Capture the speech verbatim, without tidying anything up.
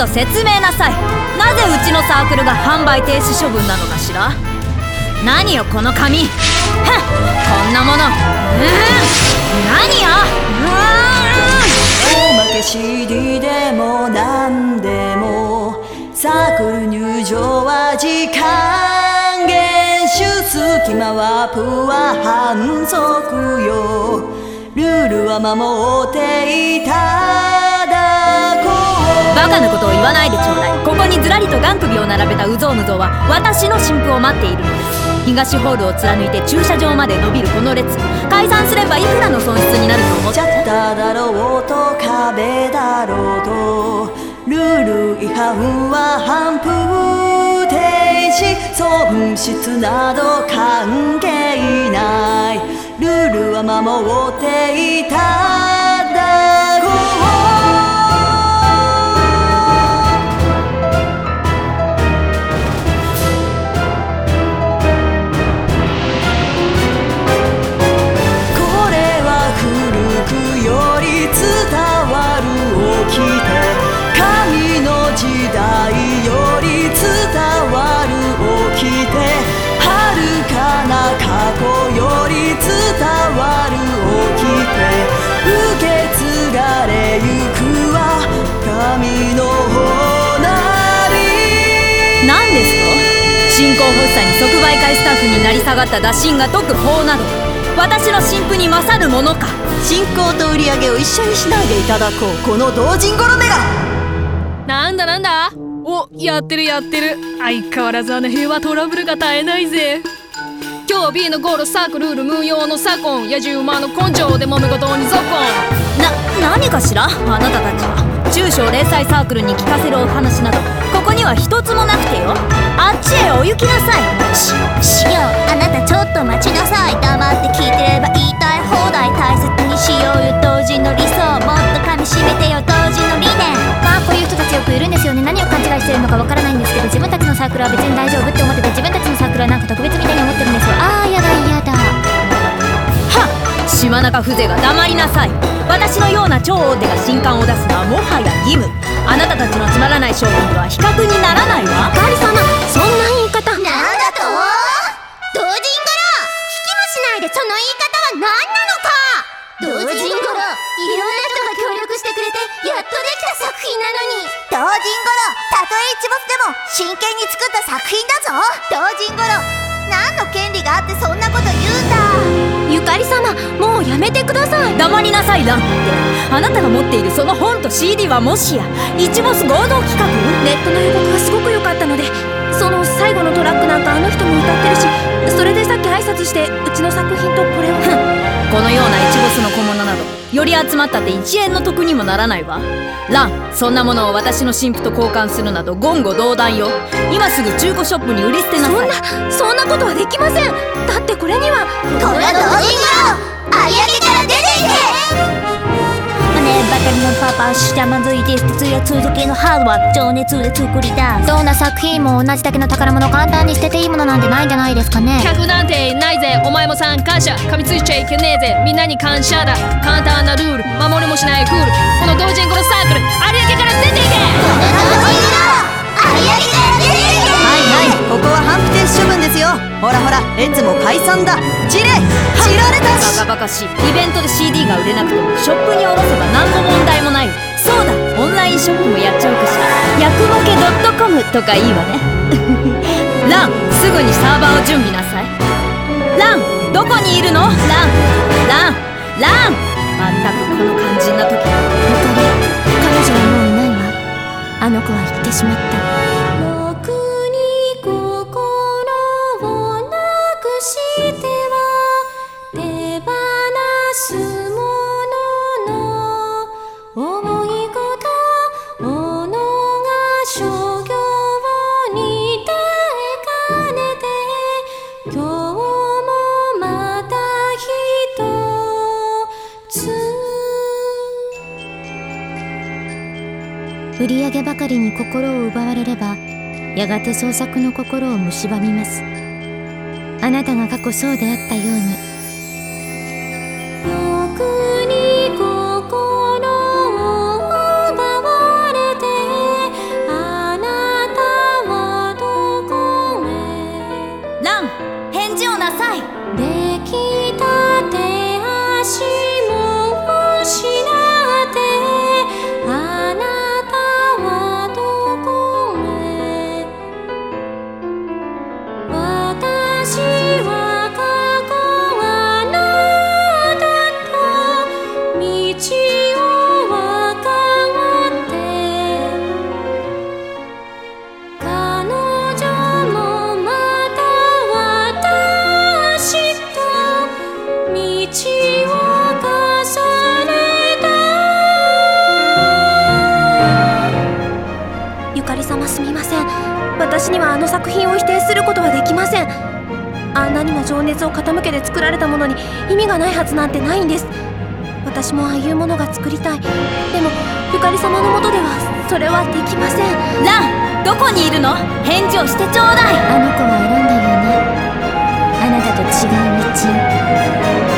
と説明なさい。なぜうちのサークルが販売停止処分なのかしら。何よこの紙。ふん、こんなもの。うーん、何よ。 おまけ シーディー でもなんでもサークル入場は時間厳守、隙間はプは反則よ。ルールは守っていただこう。 バカなことを言わないでちょうだい。ここにずらりと眼首を並べたうぞうむぞうは私の新婦を待っているのです。東ホールを貫いて駐車場まで伸びるこの列、解散すればいくらの損失になると思って。 シャッターだろうと壁だろうとルール違反は反復停止、損失など関係ない。ルールは守っていただろう。神の時代より伝わる起きて、遥かな過去より伝わる起きて、受け継がれゆくは神のほなり。 何ですと。新興発作に即売会スタッフになり下がった打診が解く法など私の新婦に勝るものか。 進行と売り上げを一緒にしないでいただこう、この同人ゴロめが。 なんだなんだ。お、やってるやってる。相変わらずあの平和トラブルが絶えないぜ。今日 B のゴールサークルール無用の左近、野獣馬の根性で揉め事にゾコン。 な、何かしらあなたたちは。中小零細サークルに聞かせるお話などここには一つもなくてよ。あっちへお行きなさい。 し、しよう。あなたちょっと待ちなさい。黙って聞いてれば言いたい放題。大切にしようよ同人の理想、もっと噛みしめてよ同人の理念。まあこういう人たちよくいるんですよね。何を勘違いしてるのかわからないんですけど、自分たちのサークルは別に大丈夫って思ってて、自分たちのサークルはなんか特別みたいに思ってるんですよ。あーやだやだ。 はっ、島中風情が黙りなさい。私のような超大手が新刊を出すのはもはや義務。あなたたちのつまらない商品とは比較にならないわ。 ゆかり様、そんな言い方。なんだと。同人ゴロ、聞きもしないでその言い方は何なのか。同人ゴロ、いろんな人が協力してくれてやっとできた作品なのに。同人ゴロ、たとえ一ボスでも真剣に作った作品だぞ。同人ゴロ、何の権利があってそんなこと言うんだ。ゆかり様、もうやめてください。 黙りなさいランって。あなたが持っているその本と シーディー はもしや一ボス合同企画。 ネットの予告がすごく良かったので、その最後のトラックなんかあの人も歌ってるし、それでさっき挨拶してうちの作品とこれを。 このような一ボスの小物などより集まったっていちえんの得にもならないわ。ラン、そんなものを私の新婦と交換するなど言語道断よ。今すぐ中古ショップに売り捨てなさい。 そんなそんなことはできません。だってこれには。これは同人ゴロ、有明から出ていけ。ねばかりのパパしゃまずいて徹夜続きのハードワーク、情熱で作り出す。どんな作品も同じだけの宝物、簡単に捨てていいものなんてないんじゃないですかね。 客なんていないぜ。お前も参加者、噛みついちゃいけねえぜ。みんなに感謝だ。簡単なルール、守りもしないフール。この同人ゴロサークル、有明から出ていけ。 この同人ゴロ、有明から出ていけ。 はいはい、ここは反復停止処分ですよ。ほらほら、列も解散だ。チレ知られたし。 バカバカしい。イベントで シーディー が売れなくてもショップに卸せば何の問題もない。そうだ、オンラインショップもやっちゃうかしら。ヤクモケ .com とかいいわね。ラン、すぐにサーバーを準備なさい。ラン、どこにいるの。ランランラン、まったくこの肝心な時。 ゆかり、彼女はもういないわ。あの子は行ってしまった。僕に心をなくしては手放すものの思い事、ものが商業に耐えかねて、今日もまた一つ。売り上げばかりに心を奪われれば、やがて創作の心を蝕みます。あなたが過去そうであったように。僕に心を奪われて、 すみません。私にはあの作品を否定することはできません。あんなにも情熱を傾けて作られたものに意味がないはずなんてないんです。私もああいうものが作りたい。でもゆかり様のもとではそれはできません。 ラン、どこにいるの？返事をしてちょうだい。 あの子は選んだよね。あなたと違う道を。